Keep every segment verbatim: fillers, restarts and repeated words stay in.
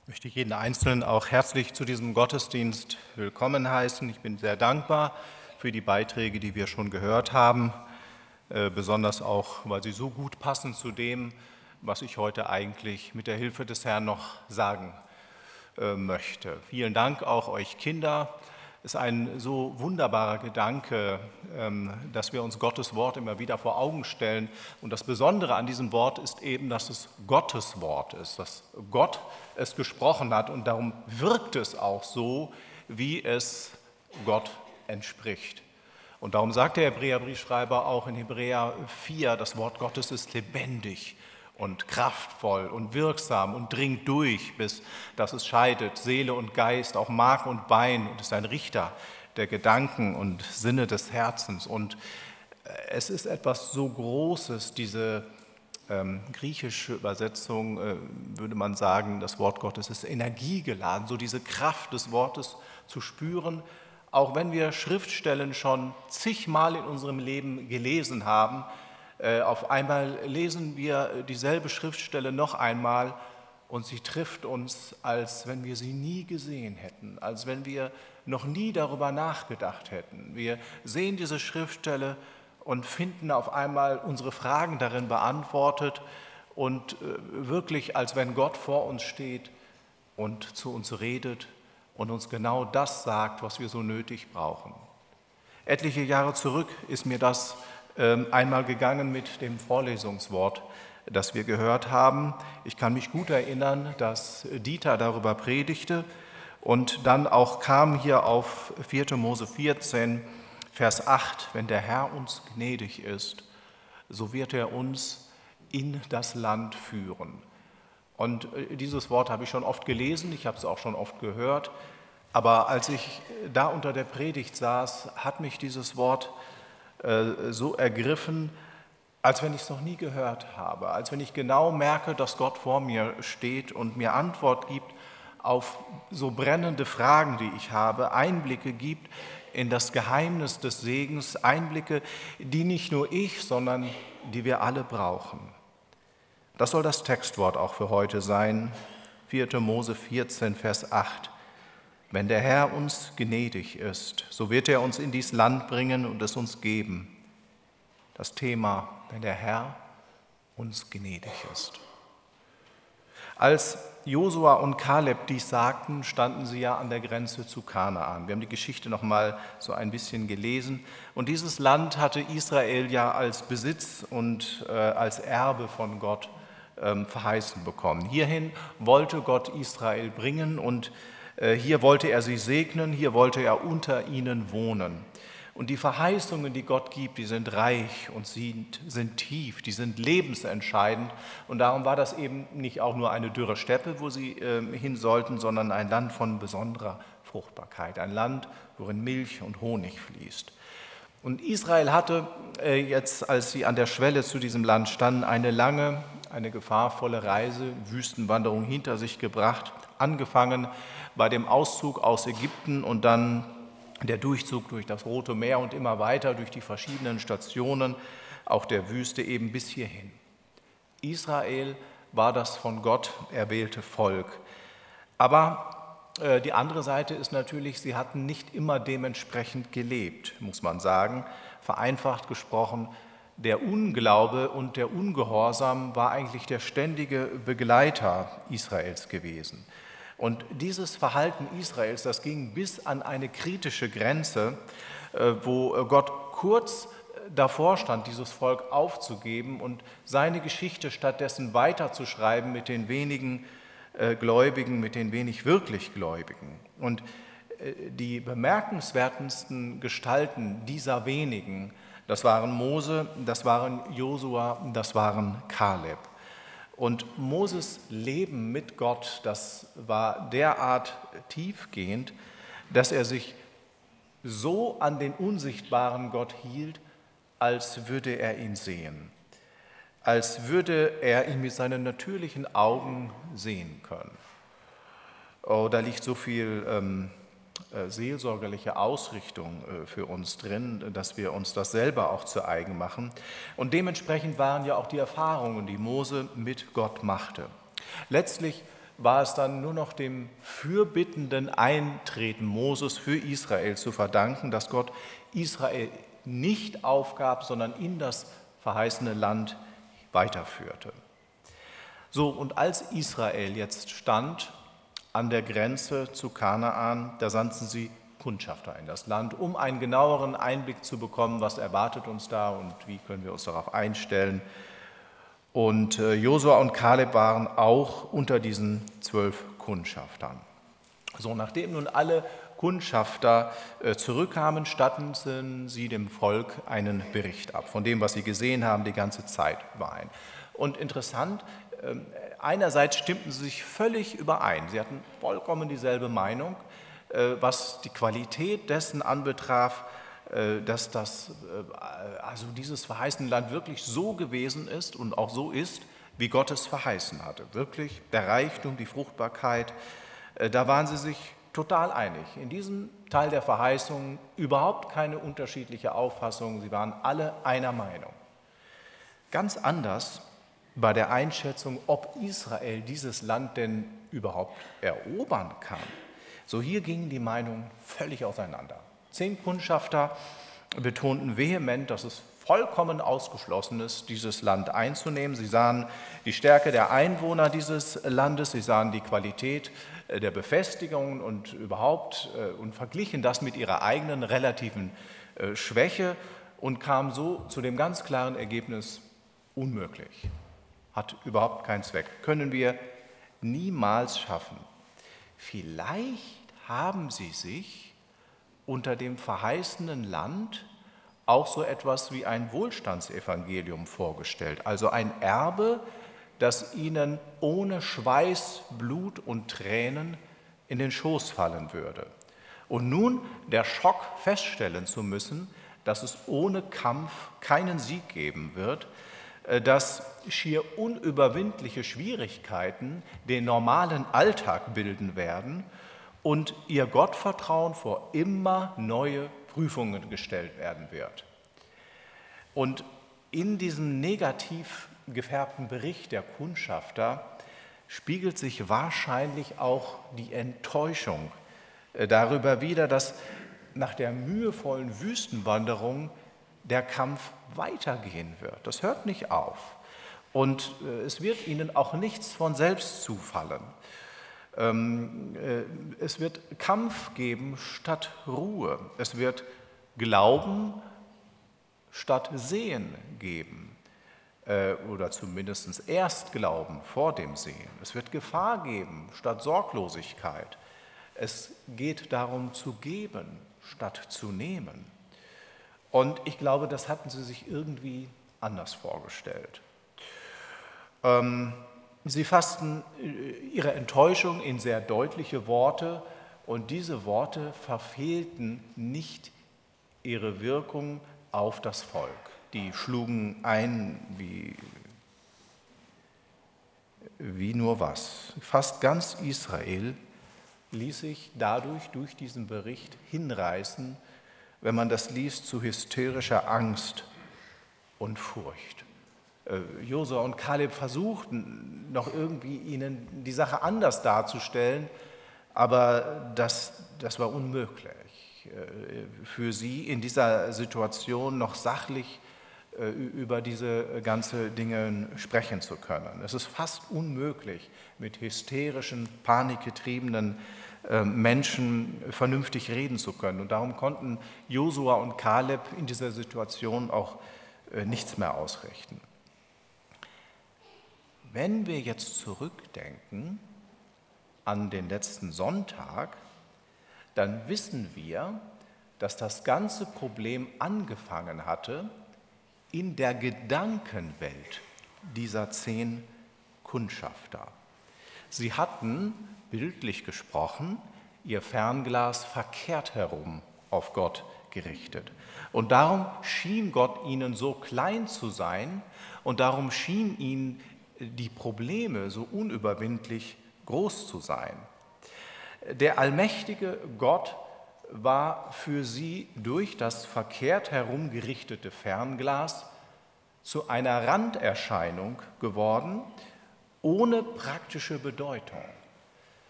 Möchte ich jeden Einzelnen auch herzlich zu diesem Gottesdienst willkommen heißen. Ich bin sehr dankbar für die Beiträge, die wir schon gehört haben, äh, besonders auch, weil sie so gut passen zu dem, was ich heute eigentlich mit der Hilfe des Herrn noch sagen äh, möchte. Vielen Dank auch euch Kinder. Es ist ein so wunderbarer Gedanke, ähm, dass wir uns Gottes Wort immer wieder vor Augen stellen. Und das Besondere an diesem Wort ist eben, dass es Gottes Wort ist, dass Gott es gesprochen hat. Und darum wirkt es auch so, wie es Gott entspricht. Und darum sagt der Hebräerbriefschreiber auch in Hebräer vier, das Wort Gottes ist lebendig und kraftvoll und wirksam und dringt durch, bis dass es scheidet, Seele und Geist, auch Mark und Bein, und ist ein Richter der Gedanken und Sinne des Herzens. Und es ist etwas so Großes, diese ähm, griechische Übersetzung, äh, würde man sagen, das Wort Gottes ist energiegeladen, so diese Kraft des Wortes zu spüren, auch wenn wir Schriftstellen schon zigmal in unserem Leben gelesen haben. Auf einmal lesen wir dieselbe Schriftstelle noch einmal und sie trifft uns, als wenn wir sie nie gesehen hätten, als wenn wir noch nie darüber nachgedacht hätten. Wir sehen diese Schriftstelle und finden auf einmal unsere Fragen darin beantwortet und wirklich, als wenn Gott vor uns steht und zu uns redet und uns genau das sagt, was wir so nötig brauchen. Etliche Jahre zurück ist mir das einmal gegangen mit dem Vorlesungswort, das wir gehört haben. Ich kann mich gut erinnern, dass Dieter darüber predigte und dann auch kam hier auf vierter Mose vierzehn, Vers acht, wenn der Herr uns gnädig ist, so wird er uns in das Land führen. Und dieses Wort habe ich schon oft gelesen, ich habe es auch schon oft gehört, aber als ich da unter der Predigt saß, hat mich dieses Wort so ergriffen, als wenn ich es noch nie gehört habe, als wenn ich genau merke, dass Gott vor mir steht und mir Antwort gibt auf so brennende Fragen, die ich habe, Einblicke gibt in das Geheimnis des Segens, Einblicke, die nicht nur ich, sondern die wir alle brauchen. Das soll das Textwort auch für heute sein, vierter Mose vierzehn, Vers acht. Wenn der Herr uns gnädig ist, so wird er uns in dies Land bringen und es uns geben. Das Thema, wenn der Herr uns gnädig ist. Als Josua und Kaleb dies sagten, standen sie ja an der Grenze zu Kanaan. Wir haben die Geschichte noch mal so ein bisschen gelesen. Und dieses Land hatte Israel ja als Besitz und äh, als Erbe von Gott äh, verheißen bekommen. Hierhin wollte Gott Israel bringen und hier wollte er sie segnen, hier wollte er unter ihnen wohnen. Und die Verheißungen, die Gott gibt, die sind reich und sind, sind tief, die sind lebensentscheidend. Und darum war das eben nicht auch nur eine dürre Steppe, wo sie äh, hin sollten, sondern ein Land von besonderer Fruchtbarkeit, ein Land, worin Milch und Honig fließt. Und Israel hatte äh, jetzt, als sie an der Schwelle zu diesem Land standen, eine lange, eine gefahrvolle Reise, Wüstenwanderung hinter sich gebracht, angefangen bei dem Auszug aus Ägypten und dann der Durchzug durch das Rote Meer und immer weiter durch die verschiedenen Stationen, auch der Wüste eben bis hierhin. Israel war das von Gott erwählte Volk. Aber äh, die andere Seite ist natürlich, sie hatten nicht immer dementsprechend gelebt, muss man sagen. Vereinfacht gesprochen, der Unglaube und der Ungehorsam war eigentlich der ständige Begleiter Israels gewesen. Und dieses Verhalten Israels, das ging bis an eine kritische Grenze, wo Gott kurz davor stand, dieses Volk aufzugeben und seine Geschichte stattdessen weiterzuschreiben mit den wenigen Gläubigen, mit den wenig wirklich Gläubigen. Und die bemerkenswertesten Gestalten dieser wenigen, das waren Mose, das waren Josua, das waren Kaleb. Und Moses Leben mit Gott, das war derart tiefgehend, dass er sich so an den unsichtbaren Gott hielt, als würde er ihn sehen, als würde er ihn mit seinen natürlichen Augen sehen können. Oh, da liegt so viel ähm, seelsorgerliche Ausrichtung für uns drin, dass wir uns das selber auch zu eigen machen. Und dementsprechend waren ja auch die Erfahrungen, die Mose mit Gott machte. Letztlich war es dann nur noch dem fürbittenden Eintreten Moses für Israel zu verdanken, dass Gott Israel nicht aufgab, sondern in das verheißene Land weiterführte. So, und als Israel jetzt stand an der Grenze zu Kanaan, da sandten sie Kundschafter in das Land, um einen genaueren Einblick zu bekommen, was erwartet uns da und wie können wir uns darauf einstellen. Und Josua und Kaleb waren auch unter diesen zwölf Kundschaftern. So, nachdem nun alle Kundschafter zurückkamen, statteten sie dem Volk einen Bericht ab, von dem, was sie gesehen haben, die ganze Zeit über ein. Und interessant, einerseits stimmten sie sich völlig überein. Sie hatten vollkommen dieselbe Meinung, was die Qualität dessen anbetraf, dass das, also dieses verheißene Land wirklich so gewesen ist und auch so ist, wie Gott es verheißen hatte. Wirklich der Reichtum, die Fruchtbarkeit, da waren sie sich total einig. In diesem Teil der Verheißung überhaupt keine unterschiedliche Auffassung, sie waren alle einer Meinung. Ganz anders bei der Einschätzung, ob Israel dieses Land denn überhaupt erobern kann. So, hier gingen die Meinungen völlig auseinander. Zehn Kundschafter betonten vehement, dass es vollkommen ausgeschlossen ist, dieses Land einzunehmen. Sie sahen die Stärke der Einwohner dieses Landes, sie sahen die Qualität der Befestigungen und überhaupt und verglichen das mit ihrer eigenen relativen Schwäche und kamen so zu dem ganz klaren Ergebnis: unmöglich, hat überhaupt keinen Zweck, können wir niemals schaffen. Vielleicht haben sie sich unter dem verheißenen Land auch so etwas wie ein Wohlstandsevangelium vorgestellt, also ein Erbe, das ihnen ohne Schweiß, Blut und Tränen in den Schoß fallen würde. Und nun der Schock feststellen zu müssen, dass es ohne Kampf keinen Sieg geben wird, dass schier unüberwindliche Schwierigkeiten den normalen Alltag bilden werden und ihr Gottvertrauen vor immer neue Prüfungen gestellt werden wird. Und in diesem negativ gefärbten Bericht der Kundschafter spiegelt sich wahrscheinlich auch die Enttäuschung darüber wider, dass nach der mühevollen Wüstenwanderung der Kampf weitergehen wird. Das hört nicht auf. Und es wird ihnen auch nichts von selbst zufallen. Es wird Kampf geben statt Ruhe. Es wird Glauben statt Sehen geben. Oder zumindest erst Glauben vor dem Sehen. Es wird Gefahr geben statt Sorglosigkeit. Es geht darum zu geben statt zu nehmen. Und ich glaube, das hatten sie sich irgendwie anders vorgestellt. Ähm, sie fassten ihre Enttäuschung in sehr deutliche Worte und diese Worte verfehlten nicht ihre Wirkung auf das Volk. Die schlugen ein wie, wie nur was. Fast ganz Israel ließ sich dadurch, durch diesen Bericht, hinreißen, wenn man das liest, zu hysterischer Angst und Furcht. Josua und Kaleb versuchten noch irgendwie ihnen die Sache anders darzustellen, aber das, das war unmöglich für sie in dieser Situation noch sachlich über diese ganzen Dinge sprechen zu können. Es ist fast unmöglich, mit hysterischen, panikgetriebenen Menschen vernünftig reden zu können. Und darum konnten Josua und Kaleb in dieser Situation auch nichts mehr ausrichten. Wenn wir jetzt zurückdenken an den letzten Sonntag, dann wissen wir, dass das ganze Problem angefangen hatte in der Gedankenwelt dieser zehn Kundschafter. Sie hatten, bildlich gesprochen, ihr Fernglas verkehrt herum auf Gott gerichtet. Und darum schien Gott ihnen so klein zu sein und darum schien ihnen die Probleme so unüberwindlich groß zu sein. Der allmächtige Gott war für sie durch das verkehrt herumgerichtete Fernglas zu einer Randerscheinung geworden, ohne praktische Bedeutung.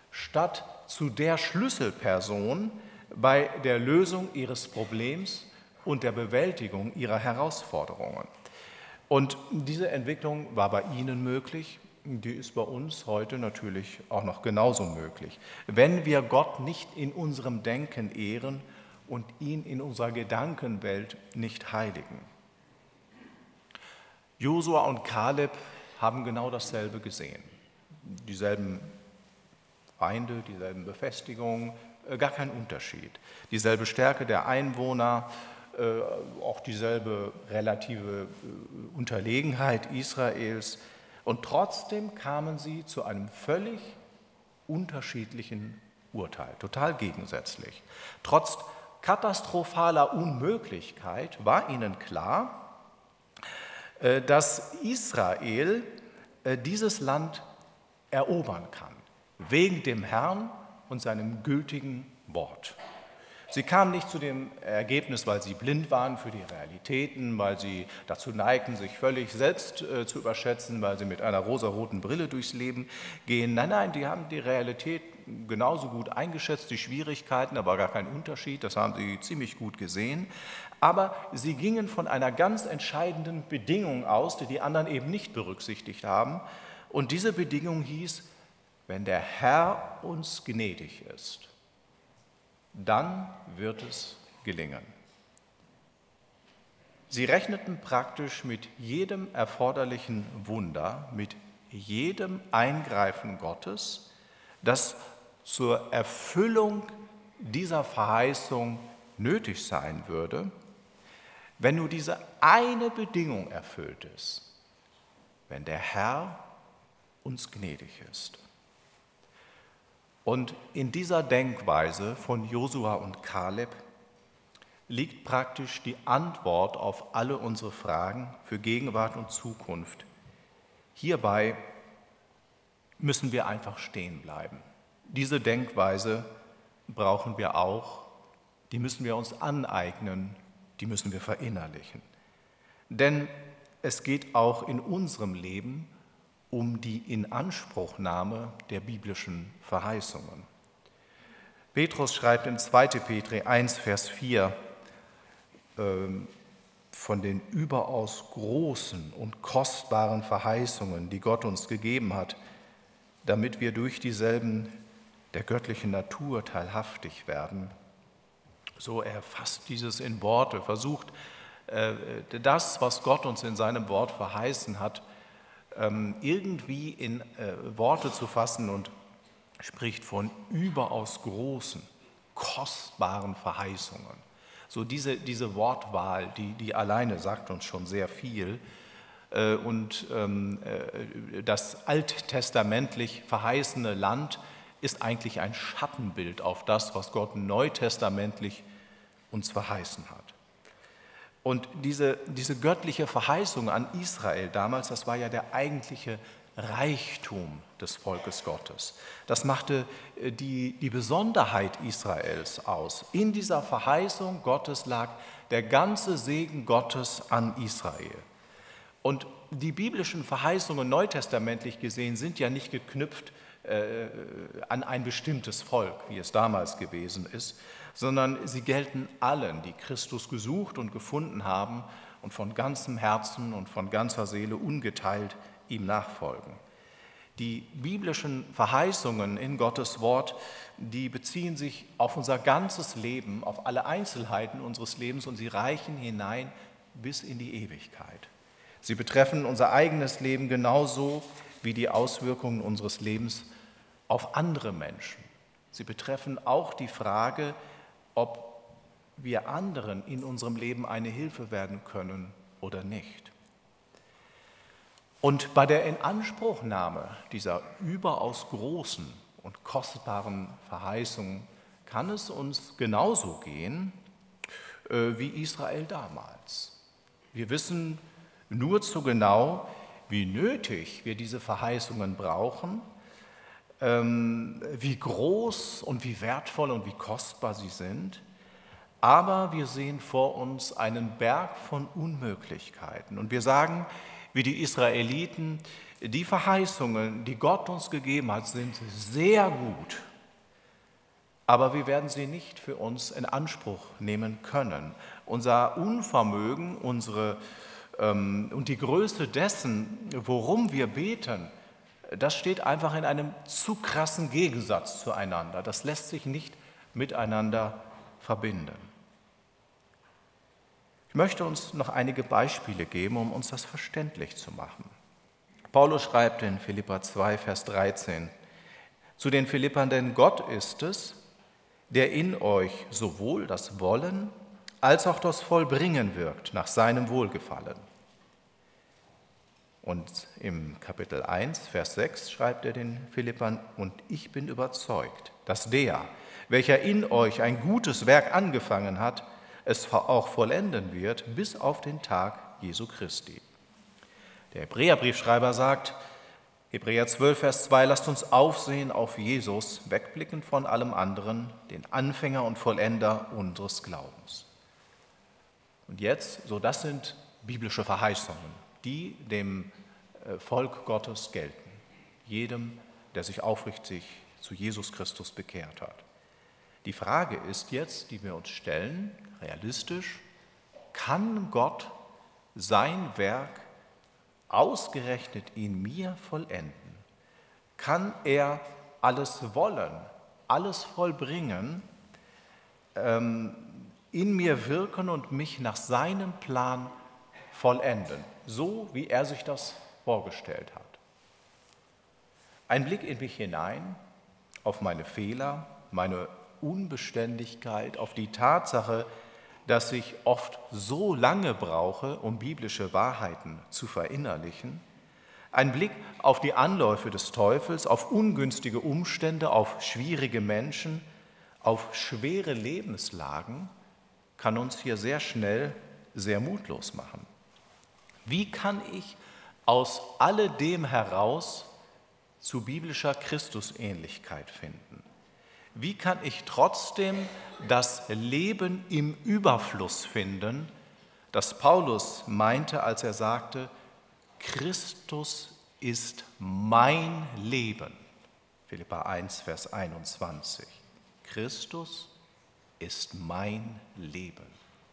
statt zu der Schlüsselperson bei der Lösung ihres Problems und der Bewältigung ihrer Herausforderungen. Und diese Entwicklung war bei Ihnen möglich, die ist bei uns heute natürlich auch noch genauso möglich, wenn wir Gott nicht in unserem Denken ehren und ihn in unserer Gedankenwelt nicht heiligen. Josua und Kaleb haben genau dasselbe gesehen. Dieselben Feinde, dieselben Befestigungen, gar kein Unterschied. Dieselbe Stärke der Einwohner, auch dieselbe relative Unterlegenheit Israels. Und trotzdem kamen sie zu einem völlig unterschiedlichen Urteil, total gegensätzlich. Trotz katastrophaler Unmöglichkeit war ihnen klar, dass Israel dieses Land erobern kann, wegen dem Herrn und seinem gültigen Wort. Sie kamen nicht zu dem Ergebnis, weil sie blind waren für die Realitäten, weil sie dazu neigten, sich völlig selbst äh, zu überschätzen, weil sie mit einer rosaroten Brille durchs Leben gehen. Nein, nein, die haben die Realität genauso gut eingeschätzt, die Schwierigkeiten, da war gar kein Unterschied, das haben sie ziemlich gut gesehen. Aber sie gingen von einer ganz entscheidenden Bedingung aus, die die anderen eben nicht berücksichtigt haben. Und diese Bedingung hieß, wenn der Herr uns gnädig ist, dann wird es gelingen. Sie rechneten praktisch mit jedem erforderlichen Wunder, mit jedem Eingreifen Gottes, das zur Erfüllung dieser Verheißung nötig sein würde, wenn nur diese eine Bedingung erfüllt ist, wenn der Herr uns gnädig ist. Und in dieser Denkweise von Josua und Kaleb liegt praktisch die Antwort auf alle unsere Fragen für Gegenwart und Zukunft. Hierbei müssen wir einfach stehen bleiben. Diese Denkweise brauchen wir auch, die müssen wir uns aneignen, die müssen wir verinnerlichen. Denn es geht auch in unserem Leben um die Inanspruchnahme der biblischen Verheißungen. Petrus schreibt in zweiter Petrus eins, Vers vier, ähm, von den überaus großen und kostbaren Verheißungen, die Gott uns gegeben hat, damit wir durch dieselben der göttlichen Natur teilhaftig werden. So er fasst dieses in Worte, versucht äh, das, was Gott uns in seinem Wort verheißen hat, irgendwie in äh, Worte zu fassen und spricht von überaus großen, kostbaren Verheißungen. So diese, diese Wortwahl, die, die alleine sagt uns schon sehr viel. Äh, und ähm, äh, das alttestamentlich verheißene Land ist eigentlich ein Schattenbild auf das, was Gott neutestamentlich uns verheißen hat. Und diese, diese göttliche Verheißung an Israel damals, das war ja der eigentliche Reichtum des Volkes Gottes. Das machte die, die Besonderheit Israels aus. In dieser Verheißung Gottes lag der ganze Segen Gottes an Israel. Und die biblischen Verheißungen neutestamentlich gesehen sind ja nicht geknüpft äh, an ein bestimmtes Volk, wie es damals gewesen ist, sondern sie gelten allen, die Christus gesucht und gefunden haben und von ganzem Herzen und von ganzer Seele ungeteilt ihm nachfolgen. Die biblischen Verheißungen in Gottes Wort, die beziehen sich auf unser ganzes Leben, auf alle Einzelheiten unseres Lebens und sie reichen hinein bis in die Ewigkeit. Sie betreffen unser eigenes Leben genauso wie die Auswirkungen unseres Lebens auf andere Menschen. Sie betreffen auch die Frage, ob wir anderen in unserem Leben eine Hilfe werden können oder nicht. Und bei der Inanspruchnahme dieser überaus großen und kostbaren Verheißungen kann es uns genauso gehen äh, wie Israel damals. Wir wissen nur zu genau, wie nötig wir diese Verheißungen brauchen, ähm, wie groß und wie wertvoll und wie kostbar sie sind. Aber wir sehen vor uns einen Berg von Unmöglichkeiten. Und wir sagen, wie die Israeliten, Die Verheißungen, die Gott uns gegeben hat, sind sehr gut, aber wir werden sie nicht für uns in Anspruch nehmen können. Unser Unvermögen, unsere ähm, und die Größe dessen, worum wir beten, das steht einfach in einem zu krassen Gegensatz zueinander. Das lässt sich nicht miteinander verbinden. Ich möchte uns noch einige Beispiele geben, um uns das verständlich zu machen. Paulus schreibt in Philipper zwei, Vers dreizehn, zu den Philippern, denn Gott ist es, der in euch sowohl das Wollen als auch das Vollbringen wirkt nach seinem Wohlgefallen. Und im Kapitel eins, Vers sechs schreibt er den Philippern, und ich bin überzeugt, dass der, welcher in euch ein gutes Werk angefangen hat, es auch vollenden wird bis auf den Tag Jesu Christi. Der Hebräerbriefschreiber sagt, Hebräer zwölf, Vers zwei, lasst uns aufsehen auf Jesus, wegblicken von allem anderen, den Anfänger und Vollender unseres Glaubens. Und jetzt, so das sind biblische Verheißungen, die dem Volk Gottes gelten, jedem, der sich aufrichtig zu Jesus Christus bekehrt hat. Die Frage ist jetzt, die wir uns stellen, realistisch, kann Gott sein Werk ausgerechnet in mir vollenden? Kann er alles wollen, alles vollbringen, ähm, in mir wirken und mich nach seinem Plan vollenden, so wie er sich das vorgestellt hat? Ein Blick in mich hinein, auf meine Fehler, meine Unbeständigkeit, auf die Tatsache, dass ich oft so lange brauche, um biblische Wahrheiten zu verinnerlichen. Ein Blick auf die Anläufe des Teufels, auf ungünstige Umstände, auf schwierige Menschen, auf schwere Lebenslagen kann uns hier sehr schnell sehr mutlos machen. Wie kann ich aus alledem heraus zu biblischer Christusähnlichkeit finden? Wie kann ich trotzdem das Leben im Überfluss finden, das Paulus meinte, als er sagte, Christus ist mein Leben. Philipper eins, Vers einundzwanzig. Christus ist mein Leben.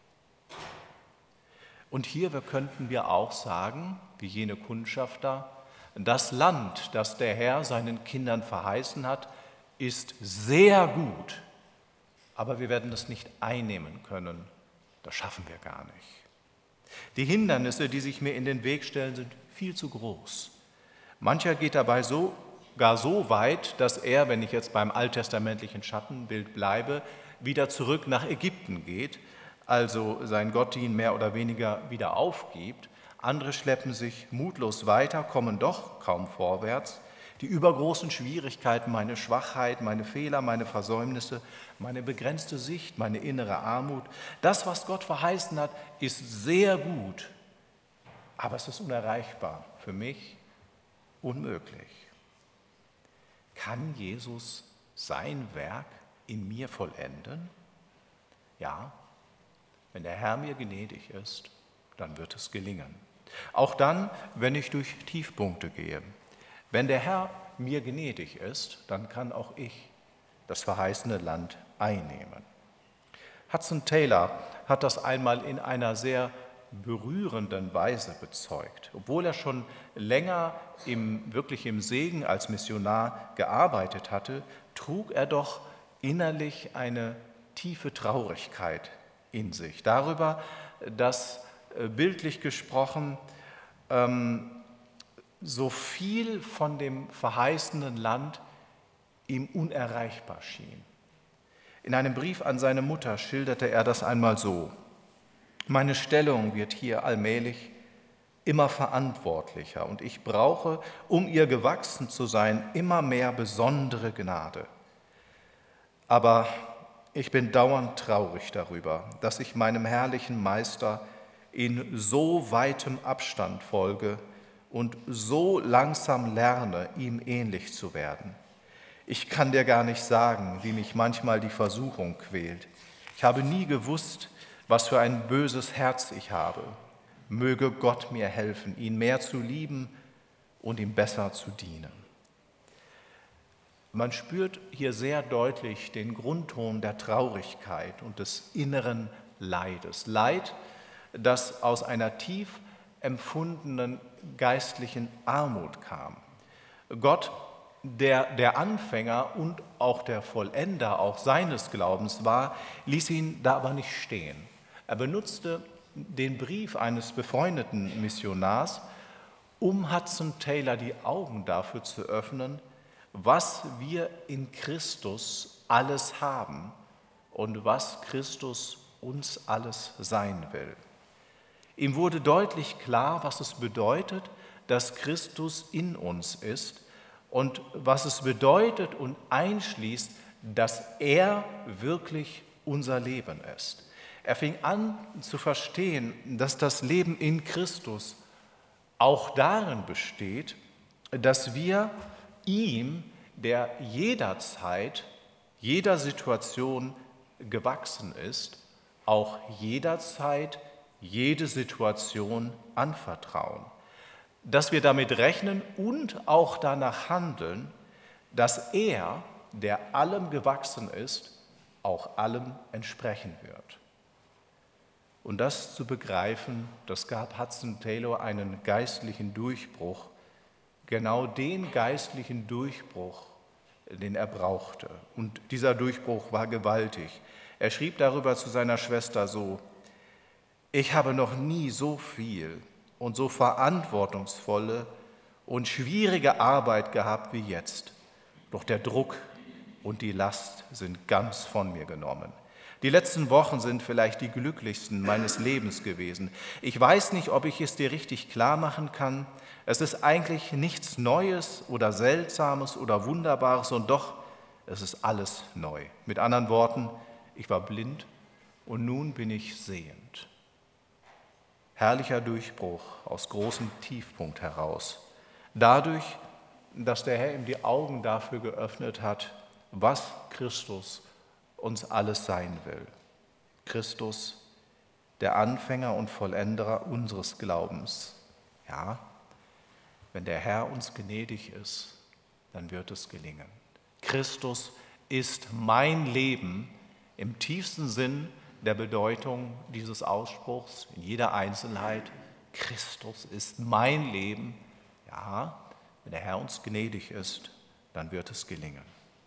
Und hier könnten wir auch sagen, wie jene Kundschafter, das Land, das der Herr seinen Kindern verheißen hat, ist sehr gut, aber wir werden das nicht einnehmen können. Das schaffen wir gar nicht. Die Hindernisse, die sich mir in den Weg stellen, sind viel zu groß. Mancher geht dabei sogar so weit, dass er, wenn ich jetzt beim alttestamentlichen Schattenbild bleibe, wieder zurück nach Ägypten geht, also sein Gottdienst mehr oder weniger wieder aufgibt. Andere schleppen sich mutlos weiter, kommen doch kaum vorwärts. Die übergroßen Schwierigkeiten, meine Schwachheit, meine Fehler, meine Versäumnisse, meine begrenzte Sicht, meine innere Armut, das, was Gott verheißen hat, ist sehr gut, aber es ist unerreichbar, für mich unmöglich. Kann Jesus sein Werk in mir vollenden? Ja, wenn der Herr mir gnädig ist, dann wird es gelingen. Auch dann, wenn ich durch Tiefpunkte gehe. Wenn der Herr mir gnädig ist, dann kann auch ich das verheißene Land einnehmen. Hudson Taylor hat das einmal in einer sehr berührenden Weise bezeugt. Obwohl er schon länger im, wirklich im Segen als Missionar gearbeitet hatte, trug er doch innerlich eine tiefe Traurigkeit in sich. Darüber, dass bildlich gesprochen ähm, so viel von dem verheißenen Land ihm unerreichbar schien. In einem Brief an seine Mutter schilderte er das einmal so: Meine Stellung wird hier allmählich immer verantwortlicher und ich brauche, um ihr gewachsen zu sein, immer mehr besondere Gnade. Aber ich bin dauernd traurig darüber, dass ich meinem herrlichen Meister in so weitem Abstand folge und so langsam lerne, ihm ähnlich zu werden. Ich kann dir gar nicht sagen, wie mich manchmal die Versuchung quält. Ich habe nie gewusst, was für ein böses Herz ich habe. Möge Gott mir helfen, ihn mehr zu lieben und ihm besser zu dienen. Man spürt hier sehr deutlich den Grundton der Traurigkeit und des inneren Leides. Leid, das aus einer tief empfundenen geistlichen Armut kam. Gott, der der Anfänger und auch der Vollender auch seines Glaubens war, ließ ihn da aber nicht stehen. Er benutzte den Brief eines befreundeten Missionars, um Hudson Taylor die Augen dafür zu öffnen, was wir in Christus alles haben und was Christus uns alles sein will. Ihm wurde deutlich klar, was es bedeutet, dass Christus in uns ist und was es bedeutet und einschließt, dass er wirklich unser Leben ist. Er fing an zu verstehen, dass das Leben in Christus auch darin besteht, dass wir ihm, der jederzeit, jeder Situation gewachsen ist, auch jederzeit jede Situation anvertrauen. Dass wir damit rechnen und auch danach handeln, dass er, der allem gewachsen ist, auch allem entsprechen wird. Und das zu begreifen, das gab Hudson Taylor einen geistlichen Durchbruch, genau den geistlichen Durchbruch, den er brauchte. Und dieser Durchbruch war gewaltig. Er schrieb darüber zu seiner Schwester so: Ich habe noch nie so viel und so verantwortungsvolle und schwierige Arbeit gehabt wie jetzt. Doch der Druck und die Last sind ganz von mir genommen. Die letzten Wochen sind vielleicht die glücklichsten meines Lebens gewesen. Ich weiß nicht, ob ich es dir richtig klar machen kann. Es ist eigentlich nichts Neues oder Seltsames oder Wunderbares und doch, es ist alles neu. Mit anderen Worten, ich war blind und nun bin ich sehend. Herrlicher Durchbruch aus großem Tiefpunkt heraus. Dadurch, dass der Herr ihm die Augen dafür geöffnet hat, was Christus uns alles sein will. Christus, der Anfänger und Vollender unseres Glaubens. Ja, wenn der Herr uns gnädig ist, dann wird es gelingen. Christus ist mein Leben im tiefsten Sinn der Bedeutung dieses Ausspruchs, in jeder Einzelheit. Christus ist mein Leben. Ja, wenn der Herr uns gnädig ist, dann wird es gelingen.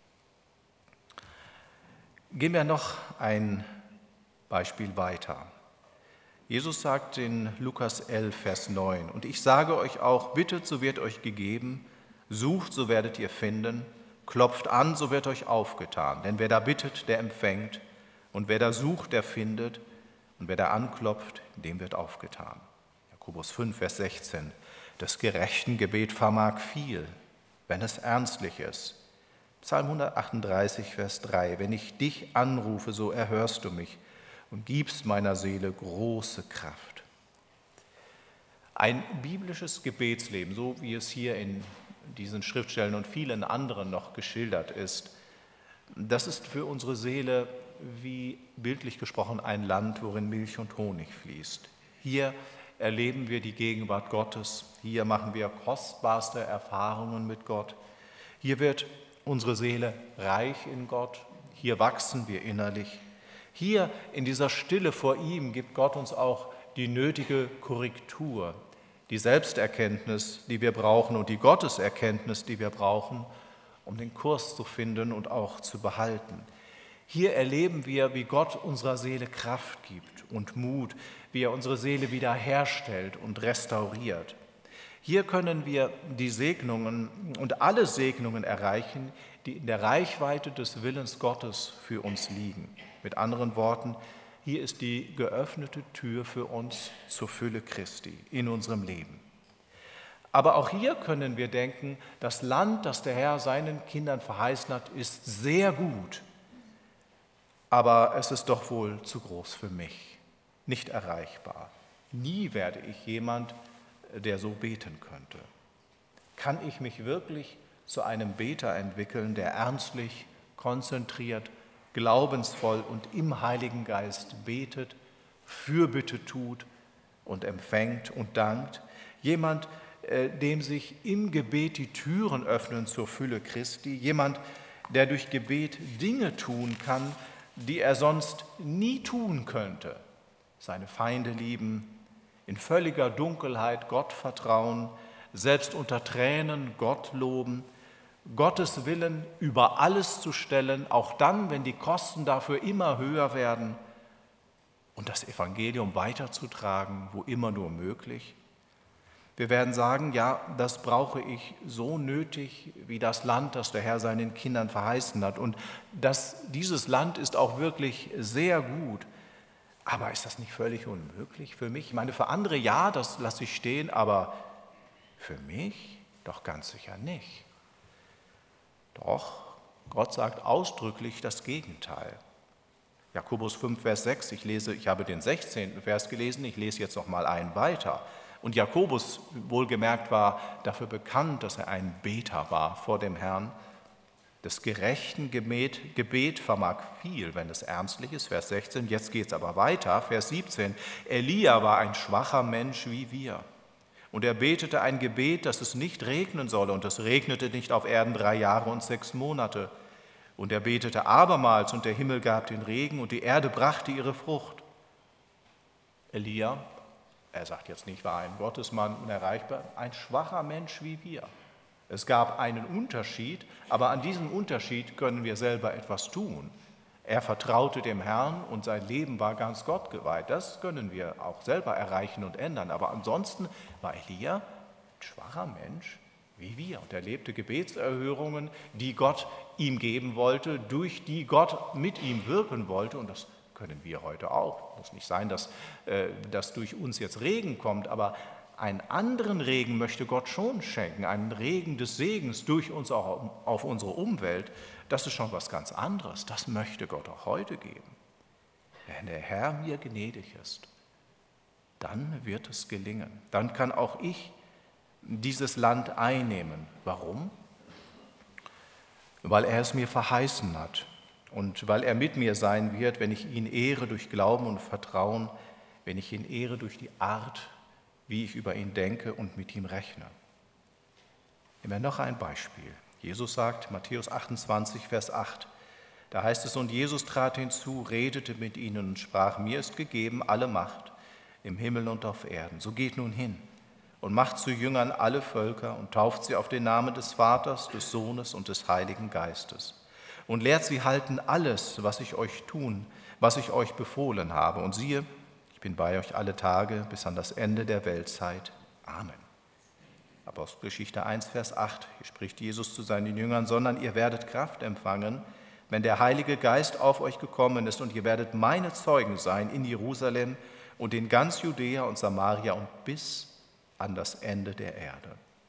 Gehen wir noch ein Beispiel weiter. Jesus sagt in Lukas elf, Vers neun, und ich sage euch auch, bittet, so wird euch gegeben, sucht, so werdet ihr finden, klopft an, so wird euch aufgetan. Denn wer da bittet, der empfängt, und wer da sucht, der findet, und wer da anklopft, dem wird aufgetan. Jakobus fünf, Vers sechzehn, das gerechten Gebet vermag viel, wenn es ernstlich ist. Psalm hundertachtunddreißig, Vers drei, wenn ich dich anrufe, so erhörst du mich und gibst meiner Seele große Kraft. Ein biblisches Gebetsleben, so wie es hier in diesen Schriftstellen und vielen anderen noch geschildert ist, das ist für unsere Seele wie bildlich gesprochen ein Land, worin Milch und Honig fließt. Hier erleben wir die Gegenwart Gottes, hier machen wir kostbarste Erfahrungen mit Gott, hier wird unsere Seele reich in Gott, hier wachsen wir innerlich. Hier in dieser Stille vor ihm gibt Gott uns auch die nötige Korrektur, die Selbsterkenntnis, die wir brauchen und die Gotteserkenntnis, die wir brauchen, um den Kurs zu finden und auch zu behalten. Hier erleben wir, wie Gott unserer Seele Kraft gibt und Mut, wie er unsere Seele wiederherstellt und restauriert. Hier können wir die Segnungen und alle Segnungen erreichen, die in der Reichweite des Willens Gottes für uns liegen. Mit anderen Worten, hier ist die geöffnete Tür für uns zur Fülle Christi in unserem Leben. Aber auch hier können wir denken, das Land, das der Herr seinen Kindern verheißen hat, ist sehr gut, aber es ist doch wohl zu groß für mich, nicht erreichbar. Nie werde ich jemand, der so beten könnte. Kann ich mich wirklich zu einem Beter entwickeln, der ernstlich, konzentriert, glaubensvoll und im Heiligen Geist betet, Fürbitte tut und empfängt und dankt? Jemand, dem sich im Gebet die Türen öffnen zur Fülle Christi, jemand, der durch Gebet Dinge tun kann, die er sonst nie tun könnte. Seine Feinde lieben, in völliger Dunkelheit Gott vertrauen, selbst unter Tränen Gott loben, Gottes Willen über alles zu stellen, auch dann, wenn die Kosten dafür immer höher werden, und das Evangelium weiterzutragen, wo immer nur möglich. Wir werden sagen, ja, das brauche ich so nötig wie das Land, das der Herr seinen Kindern verheißen hat. Und das, dieses Land ist auch wirklich sehr gut. Aber ist das nicht völlig unmöglich für mich? Ich meine, für andere ja, das lasse ich stehen, aber für mich doch ganz sicher nicht. Doch, Gott sagt ausdrücklich das Gegenteil. Jakobus fünf, Vers sechs, ich lese, ich habe den sechzehnten Vers gelesen, ich lese jetzt noch mal einen weiter. Und Jakobus, wohlgemerkt, war dafür bekannt, dass er ein Beter war vor dem Herrn. Des gerechten Gebet, Gebet vermag viel, wenn es ernstlich ist, Vers sechzehn. Jetzt geht es aber weiter, Vers siebzehn. Elia war ein schwacher Mensch wie wir. Und er betete ein Gebet, dass es nicht regnen solle. Und es regnete nicht auf Erden drei Jahre und sechs Monate. Und er betete abermals, und der Himmel gab den Regen, und die Erde brachte ihre Frucht. Elia, er sagt jetzt nicht, war ein Gottesmann, unerreichbar, ein schwacher Mensch wie wir. Es gab einen Unterschied, aber an diesem Unterschied können wir selber etwas tun. Er vertraute dem Herrn und sein Leben war ganz Gott geweiht. Das können wir auch selber erreichen und ändern. Aber ansonsten war Elia ein schwacher Mensch wie wir. Und er lebte Gebetserhörungen, die Gott ihm geben wollte, durch die Gott mit ihm wirken wollte. Und das können wir heute auch. Es muss nicht sein, dass, äh, dass durch uns jetzt Regen kommt, aber einen anderen Regen möchte Gott schon schenken, einen Regen des Segens durch uns auch auf unsere Umwelt. Das ist schon was ganz anderes. Das möchte Gott auch heute geben. Wenn der Herr mir gnädig ist, dann wird es gelingen. Dann kann auch ich dieses Land einnehmen. Warum? Weil er es mir verheißen hat und weil er mit mir sein wird, wenn ich ihn ehre durch Glauben und Vertrauen, wenn ich ihn ehre durch die Art, wie ich über ihn denke und mit ihm rechne. Nehmen wir noch ein Beispiel. Jesus sagt, Matthäus achtundzwanzig, Vers acht, da heißt es, und Jesus trat hinzu, redete mit ihnen und sprach, mir ist gegeben alle Macht im Himmel und auf Erden. So geht nun hin und macht zu Jüngern alle Völker und tauft sie auf den Namen des Vaters, des Sohnes und des Heiligen Geistes und lehrt sie halten alles, was ich euch tun, was ich euch befohlen habe. Und siehe, ich bin bei euch alle Tage bis an das Ende der Weltzeit. Amen. Apostelgeschichte eins, Vers acht, hier spricht Jesus zu seinen Jüngern, sondern ihr werdet Kraft empfangen, wenn der Heilige Geist auf euch gekommen ist und ihr werdet meine Zeugen sein in Jerusalem und in ganz Judäa und Samaria und bis an das Ende der Erde.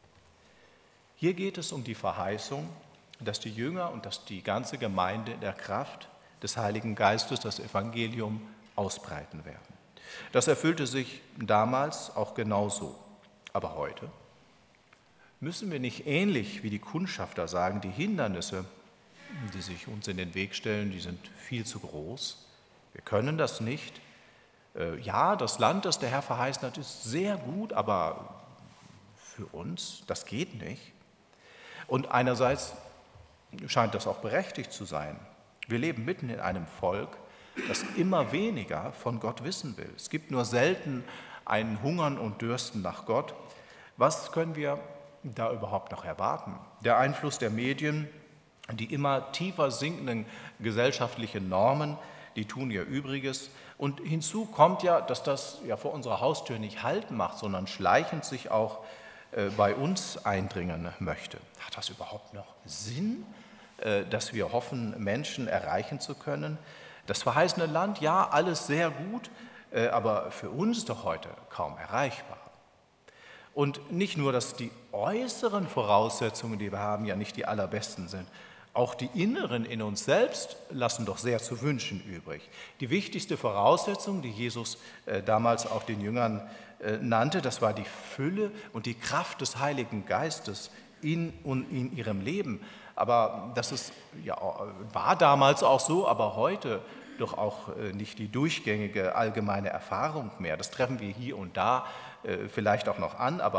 Hier geht es um die Verheißung, dass die Jünger und dass die ganze Gemeinde in der Kraft des Heiligen Geistes das Evangelium ausbreiten werden. Das erfüllte sich damals auch genauso. Aber heute müssen wir nicht ähnlich wie die Kundschafter sagen, die Hindernisse, die sich uns in den Weg stellen, die sind viel zu groß. Wir können das nicht. Ja, das Land, das der Herr verheißen hat, ist sehr gut, aber für uns, das geht nicht. Und einerseits scheint das auch berechtigt zu sein. Wir leben mitten in einem Volk, das immer weniger von Gott wissen will. Es gibt nur selten ein Hungern und Dürsten nach Gott. Was können wir da überhaupt noch erwarten? Der Einfluss der Medien, die immer tiefer sinkenden gesellschaftlichen Normen, die tun ihr Übriges. Und hinzu kommt ja, dass das ja vor unserer Haustür nicht Halt macht, sondern schleichend sich auch äh, bei uns eindringen möchte. Hat das überhaupt noch Sinn, äh, dass wir hoffen, Menschen erreichen zu können? Das verheißene Land, ja, alles sehr gut, äh, aber für uns doch heute kaum erreichbar. Und nicht nur, dass die äußeren Voraussetzungen, die wir haben, ja nicht die allerbesten sind. Auch die inneren in uns selbst lassen doch sehr zu wünschen übrig. Die wichtigste Voraussetzung, die Jesus äh, damals auch den Jüngern äh, nannte, das war die Fülle und die Kraft des Heiligen Geistes in, in ihrem Leben. Aber das ist, ja, war damals auch so, aber heute doch auch äh, nicht die durchgängige allgemeine Erfahrung mehr. Das treffen wir hier und da äh, vielleicht auch noch an, aber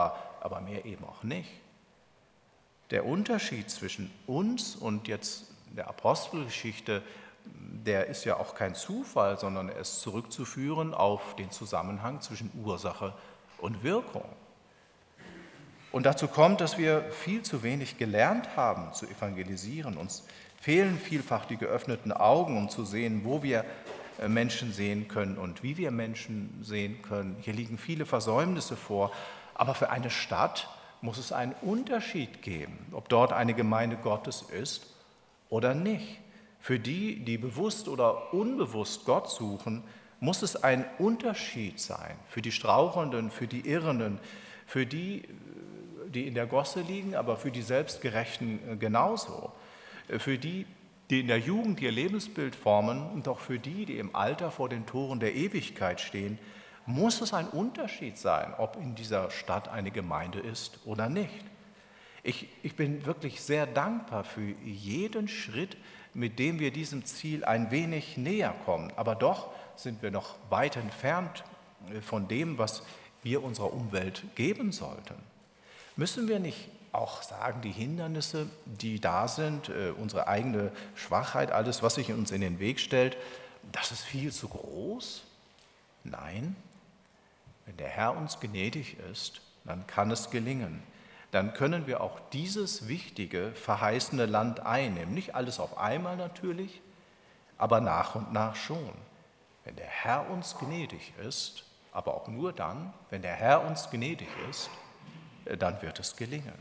aber mehr eben auch nicht. Der Unterschied zwischen uns und jetzt der Apostelgeschichte, der ist ja auch kein Zufall, sondern er ist zurückzuführen auf den Zusammenhang zwischen Ursache und Wirkung. Und dazu kommt, dass wir viel zu wenig gelernt haben zu evangelisieren. Uns fehlen vielfach die geöffneten Augen, um zu sehen, wo wir Menschen sehen können und wie wir Menschen sehen können. Hier liegen viele Versäumnisse vor, aber für eine Stadt muss es einen Unterschied geben, ob dort eine Gemeinde Gottes ist oder nicht. Für die, die bewusst oder unbewusst Gott suchen, muss es ein Unterschied sein. Für die Strauchelnden, für die Irrenden, für die, die in der Gosse liegen, aber für die Selbstgerechten genauso. Für die, die in der Jugend ihr Lebensbild formen und auch für die, die im Alter vor den Toren der Ewigkeit stehen, muss es ein Unterschied sein, ob in dieser Stadt eine Gemeinde ist oder nicht. Ich, ich bin wirklich sehr dankbar für jeden Schritt, mit dem wir diesem Ziel ein wenig näher kommen. Aber doch sind wir noch weit entfernt von dem, was wir unserer Umwelt geben sollten. Müssen wir nicht auch sagen, die Hindernisse, die da sind, unsere eigene Schwachheit, alles, was sich uns in den Weg stellt, das ist viel zu groß? Nein. Wenn der Herr uns gnädig ist, dann kann es gelingen. Dann können wir auch dieses wichtige, verheißene Land einnehmen. Nicht alles auf einmal natürlich, aber nach und nach schon. Wenn der Herr uns gnädig ist, aber auch nur dann, wenn der Herr uns gnädig ist, dann wird es gelingen.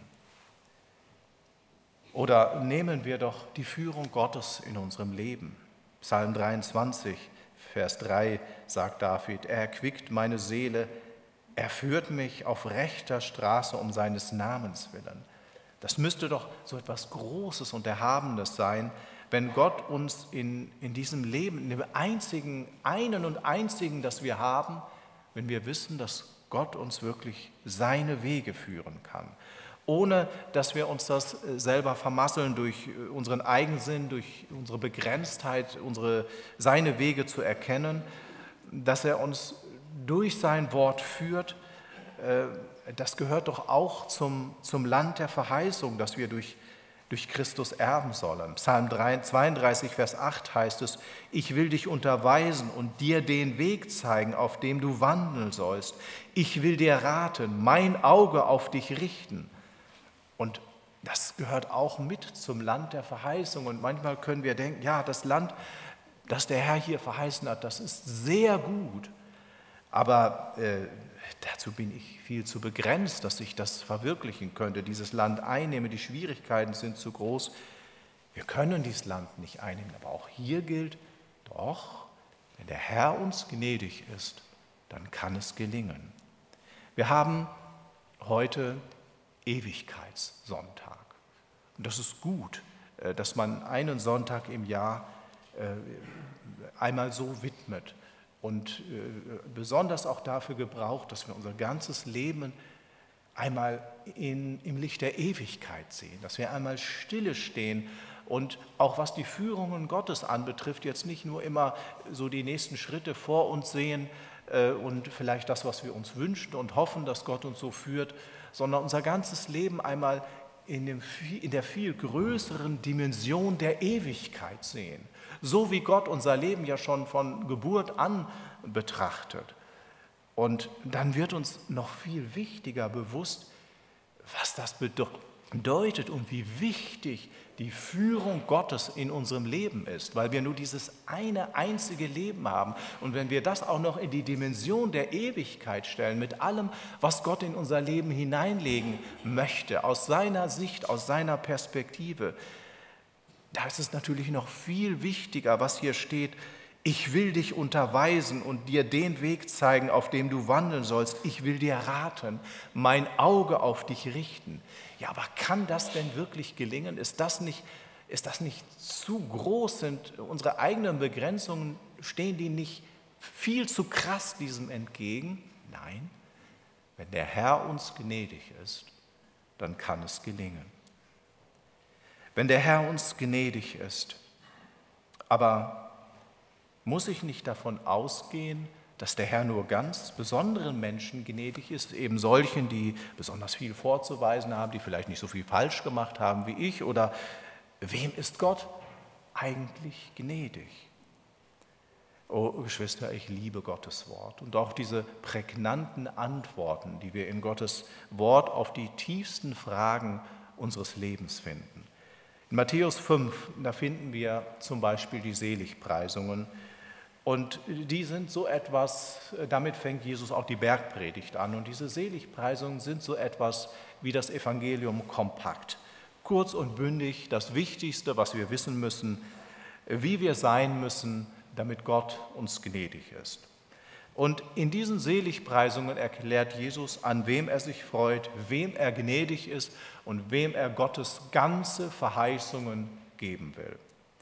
Oder nehmen wir doch die Führung Gottes in unserem Leben. Psalm dreiundzwanzig, Vers drei sagt David, er erquickt meine Seele, er führt mich auf rechter Straße um seines Namens willen. Das müsste doch so etwas Großes und Erhabenes sein, wenn Gott uns in, in diesem Leben, in dem einzigen, einen und einzigen, das wir haben, wenn wir wissen, dass Gott uns wirklich seine Wege führen kann. Ohne dass wir uns das selber vermasseln durch unseren Eigensinn, durch unsere Begrenztheit, unsere, seine Wege zu erkennen, dass er uns durch sein Wort führt. Das gehört doch auch zum, zum Land der Verheißung, das wir durch, durch Christus erben sollen. Psalm zweiunddreißig, Vers acht heißt es, ich will dich unterweisen und dir den Weg zeigen, auf dem du wandeln sollst. Ich will dir raten, mein Auge auf dich richten. Und das gehört auch mit zum Land der Verheißung. Und manchmal können wir denken, ja, das Land, das der Herr hier verheißen hat, das ist sehr gut. Aber äh, dazu bin ich viel zu begrenzt, dass ich das verwirklichen könnte, dieses Land einnehmen. Die Schwierigkeiten sind zu groß. Wir können dieses Land nicht einnehmen. Aber auch hier gilt, doch, wenn der Herr uns gnädig ist, dann kann es gelingen. Wir haben heute Ewigkeitssonntag. Und das ist gut, dass man einen Sonntag im Jahr einmal so widmet und besonders auch dafür gebraucht, dass wir unser ganzes Leben einmal in, im Licht der Ewigkeit sehen, dass wir einmal stille stehen und auch was die Führungen Gottes anbetrifft, jetzt nicht nur immer so die nächsten Schritte vor uns sehen und vielleicht das, was wir uns wünschen und hoffen, dass Gott uns so führt, sondern unser ganzes Leben einmal in, dem, in der viel größeren Dimension der Ewigkeit sehen. So wie Gott unser Leben ja schon von Geburt an betrachtet. Und dann wird uns noch viel wichtiger bewusst, was das bedeutet und wie wichtig die Führung Gottes in unserem Leben ist, weil wir nur dieses eine einzige Leben haben. Und wenn wir das auch noch in die Dimension der Ewigkeit stellen, mit allem, was Gott in unser Leben hineinlegen möchte, aus seiner Sicht, aus seiner Perspektive, da ist es natürlich noch viel wichtiger, was hier steht, ich will dich unterweisen und dir den Weg zeigen, auf dem du wandeln sollst. Ich will dir raten, mein Auge auf dich richten. Ja, aber kann das denn wirklich gelingen? Ist das nicht, ist das nicht zu groß? Sind unsere eigenen Begrenzungen, stehen die nicht viel zu krass diesem entgegen? Nein, wenn der Herr uns gnädig ist, dann kann es gelingen. Wenn der Herr uns gnädig ist, aber muss ich nicht davon ausgehen, dass der Herr nur ganz besonderen Menschen gnädig ist, eben solchen, die besonders viel vorzuweisen haben, die vielleicht nicht so viel falsch gemacht haben wie ich? Oder wem ist Gott eigentlich gnädig? Oh Geschwister, ich liebe Gottes Wort und auch diese prägnanten Antworten, die wir in Gottes Wort auf die tiefsten Fragen unseres Lebens finden. In Matthäus fünf, da finden wir zum Beispiel die Seligpreisungen. Und die sind so etwas, damit fängt Jesus auch die Bergpredigt an. Und diese Seligpreisungen sind so etwas wie das Evangelium kompakt. Kurz und bündig, das Wichtigste, was wir wissen müssen, wie wir sein müssen, damit Gott uns gnädig ist. Und in diesen Seligpreisungen erklärt Jesus, an wem er sich freut, wem er gnädig ist und wem er Gottes ganze Verheißungen geben will.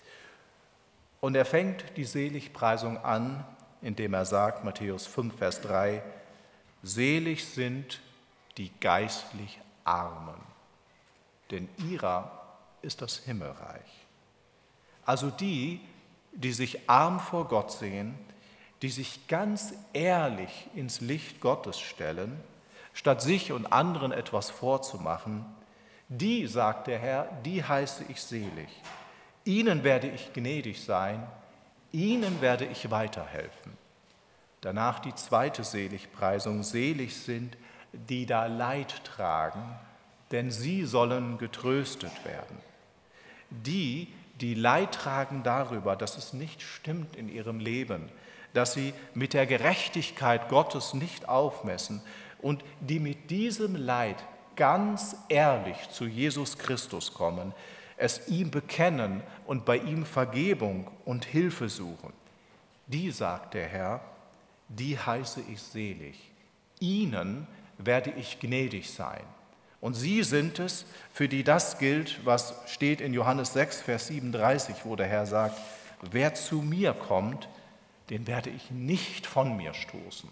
Und er fängt die Seligpreisung an, indem er sagt, Matthäus fünf, Vers drei, selig sind die geistlich Armen, denn ihrer ist das Himmelreich. Also die, die sich arm vor Gott sehen, die sich ganz ehrlich ins Licht Gottes stellen, statt sich und anderen etwas vorzumachen, die, sagt der Herr, die heiße ich selig. Ihnen werde ich gnädig sein, ihnen werde ich weiterhelfen. Danach die zweite Seligpreisung, selig sind, die da Leid tragen, denn sie sollen getröstet werden. Die, die Leid tragen darüber, dass es nicht stimmt in ihrem Leben, dass sie mit der Gerechtigkeit Gottes nicht aufmessen und die mit diesem Leid ganz ehrlich zu Jesus Christus kommen, es ihm bekennen und bei ihm Vergebung und Hilfe suchen. Die, sagt der Herr, die heiße ich selig. Ihnen werde ich gnädig sein. Und sie sind es, für die das gilt, was steht in Johannes sechs, Vers siebenunddreißig, wo der Herr sagt, wer zu mir kommt, den werde ich nicht von mir stoßen.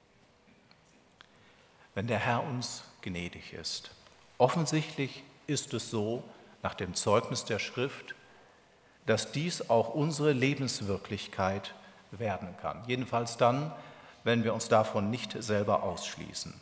Wenn der Herr uns gnädig ist. Offensichtlich ist es so, nach dem Zeugnis der Schrift, dass dies auch unsere Lebenswirklichkeit werden kann. Jedenfalls dann, wenn wir uns davon nicht selber ausschließen.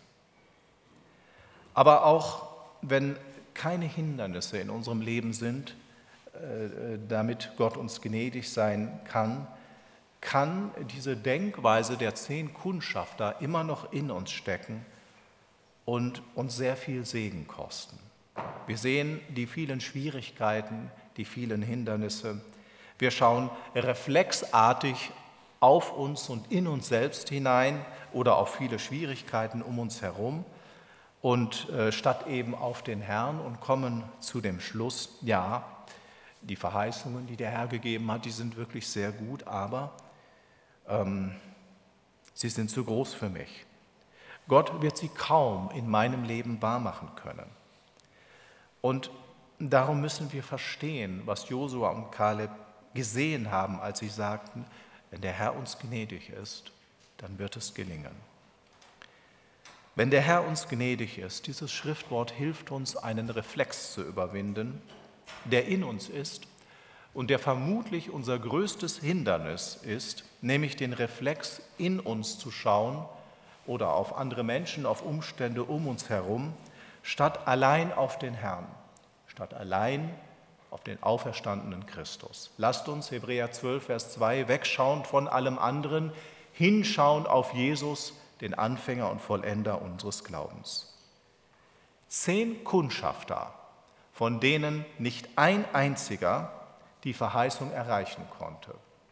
Aber auch wenn keine Hindernisse in unserem Leben sind, damit Gott uns gnädig sein kann, kann diese Denkweise der zehn Kundschafter immer noch in uns stecken und uns sehr viel Segen kosten. Wir sehen die vielen Schwierigkeiten, die vielen Hindernisse. Wir schauen reflexartig auf uns und in uns selbst hinein oder auf viele Schwierigkeiten um uns herum und äh, statt eben auf den Herrn und kommen zu dem Schluss, ja, die Verheißungen, die der Herr gegeben hat, die sind wirklich sehr gut, aber ähm, sie sind zu groß für mich. Gott wird sie kaum in meinem Leben wahrmachen können. Und darum müssen wir verstehen, was Josua und Kaleb gesehen haben, als sie sagten, wenn der Herr uns gnädig ist, dann wird es gelingen. Wenn der Herr uns gnädig ist, dieses Schriftwort hilft uns, einen Reflex zu überwinden, der in uns ist und der vermutlich unser größtes Hindernis ist, nämlich den Reflex in uns zu schauen oder auf andere Menschen, auf Umstände um uns herum, statt allein auf den Herrn, statt allein auf den auferstandenen Christus. Lasst uns, Hebräer zwölf, Vers zwei, wegschauen von allem anderen, hinschauen auf Jesus, den Anfänger und Vollender unseres Glaubens. Zehn Kundschafter, von denen nicht ein einziger die Verheißung erreichen konnte.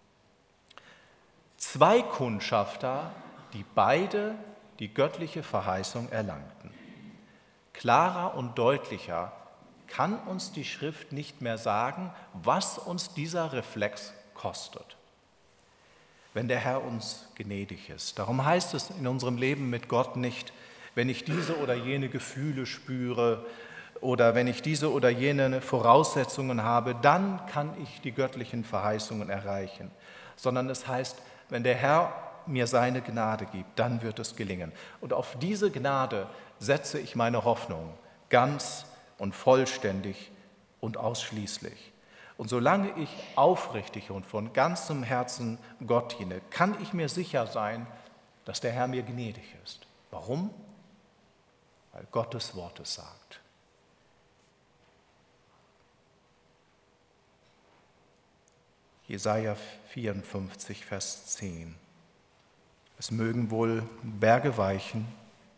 Zwei Kundschafter, die beide die göttliche Verheißung erlangten. Klarer und deutlicher kann uns die Schrift nicht mehr sagen, was uns dieser Reflex kostet, wenn der Herr uns gnädig ist. Darum heißt es in unserem Leben mit Gott nicht, wenn ich diese oder jene Gefühle spüre oder wenn ich diese oder jene Voraussetzungen habe, dann kann ich die göttlichen Verheißungen erreichen, sondern es heißt, wenn der Herr mir seine Gnade gibt, dann wird es gelingen. Und auf diese Gnade setze ich meine Hoffnung ganz und vollständig und ausschließlich. Und solange ich aufrichtig und von ganzem Herzen Gott diene, kann ich mir sicher sein, dass der Herr mir gnädig ist. Warum? Weil Gottes Wort es sagt. Jesaja vierundfünfzig, Vers zehn. Es mögen wohl Berge weichen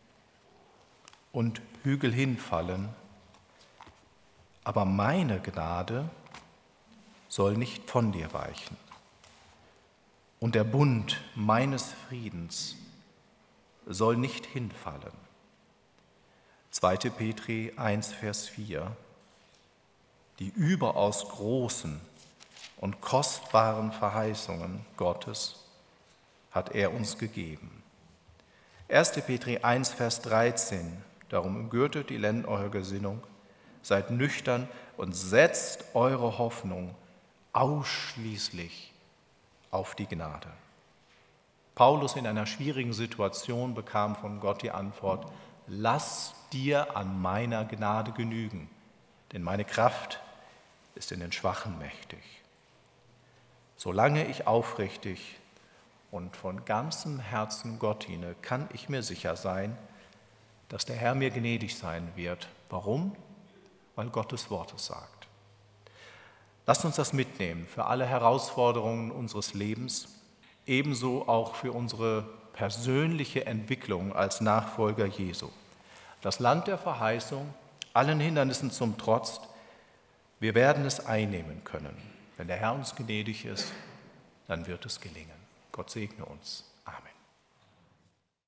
und Hügel hinfallen, aber meine Gnade soll nicht von dir weichen. Und der Bund meines Friedens soll nicht hinfallen. zweiter Petri eins, Vers vier. Die überaus großen und kostbaren Verheißungen Gottes hat er uns gegeben. erster Petri eins, Vers dreizehn. Darum umgürtet die Lenden eurer Gesinnung, seid nüchtern und setzt eure Hoffnung ausschließlich auf die Gnade. Paulus in einer schwierigen Situation bekam von Gott die Antwort: Lass dir an meiner Gnade genügen, denn meine Kraft ist in den Schwachen mächtig. Solange ich aufrichtig und von ganzem Herzen Gott diene, kann ich mir sicher sein, dass der Herr mir gnädig sein wird. Warum? Weil Gottes Wort es sagt. Lasst uns das mitnehmen für alle Herausforderungen unseres Lebens, ebenso auch für unsere persönliche Entwicklung als Nachfolger Jesu. Das Land der Verheißung, allen Hindernissen zum Trotz, wir werden es einnehmen können. Wenn der Herr uns gnädig ist, dann wird es gelingen. Gott segne uns.